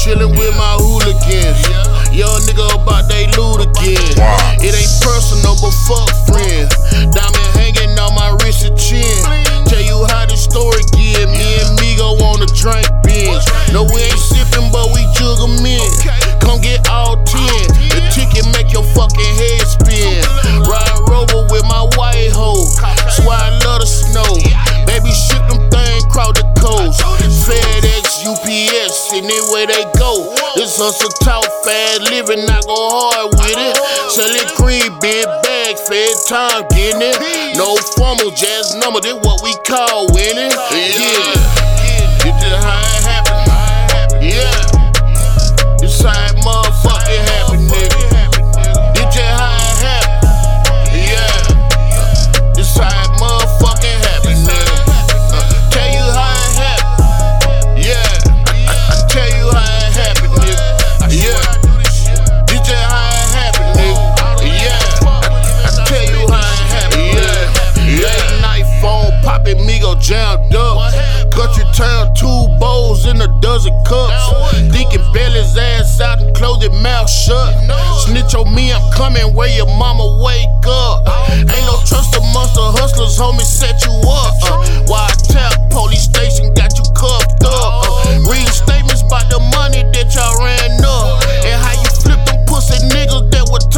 chillin' with my hooligans. Young nigga about they loot again. It ain't personal, but fuck friends. Diamond hanging on my wrist and chin. Tell you how this story get. Me and Migo on the drink binge. No, we ain't sippin', but we jug 'em in. Come get all 10. The ticket make your fucking head spin. Ride Rover with my white hoe. Swear I love the snow. Baby, ship them things crowd the coast. FedEx, UPS, anywhere they go. This hustle talk, fast living, I go hard with it. Sellin' green, big bag, fed time, getting it. No formal jazz number, this what we call winning. Yeah, this is how it happen. Yeah, this how it motherfucking happen, nigga. This just how it happen. Yeah, this how it motherfucking happen, nigga. Tell you how it happen. Yeah, I tell you how it happen, nigga. Yeah, this just how it happen, nigga. Yeah, I tell you how it happen. Yeah, late night phone poppin', Migo jammed up. Country town, 2 bowls in a dozen cups. Thinking Belly's ass out and close your mouth shut. Snitch on me, I'm coming where your mama wake up. Ain't no trust amongst the hustlers, homie, set you up. Why tap police station got you cuffed up. Read statements about the money that y'all ran up. And how you flip them pussy niggas that were